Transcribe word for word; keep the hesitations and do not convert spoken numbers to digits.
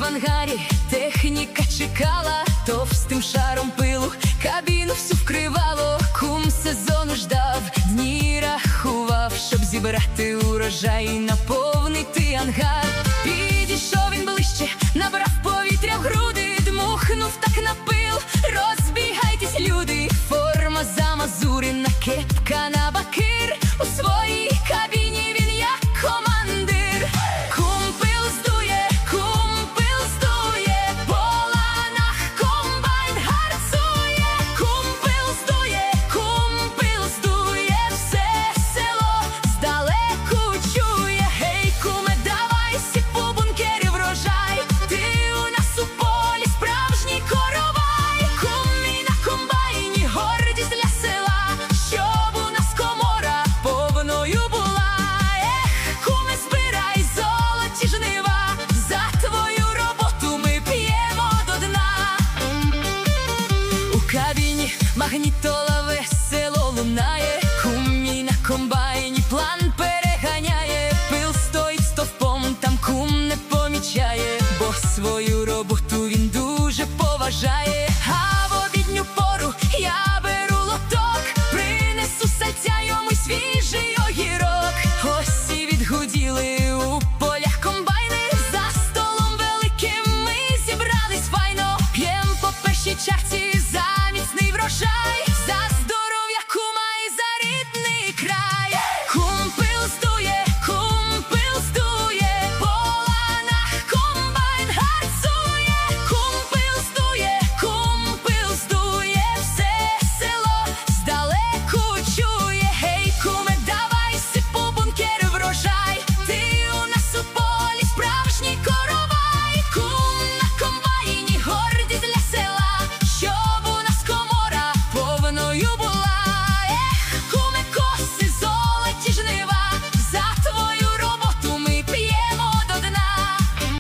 ангарі техніка чекала, товстим шаром пилу кабіну всю вкривало. Кум сезону ждав, дні рахував, щоб зібрати урожай і наповнити ангар. Підійшов він ближче, набрав повітря в груди, дмухнув так на пил: розбігайтесь, люди. Форма замазурена, кепка на бакир, у своїй кабіні він як командир. Кум пил здує, кум пил здує, по ланах комбайн гарцує. Кум пил здує, кум пил здує, все село здалеку чує. Гей, куме, давай сіпу бункері врожай, ти у нас у полі справжній коровай. Кум мій на комбайні, гордість для села, щоб у нас комора повною була. Ех, куме, збирай золоті жнива, за твою роботу ми п'ємо до дна. У кабіні магнітола весело лунає, кум мій на комбайні план переганяє. Пил стоїть стовпом, там кум не помічає, бо свою роботу він дуже поважає.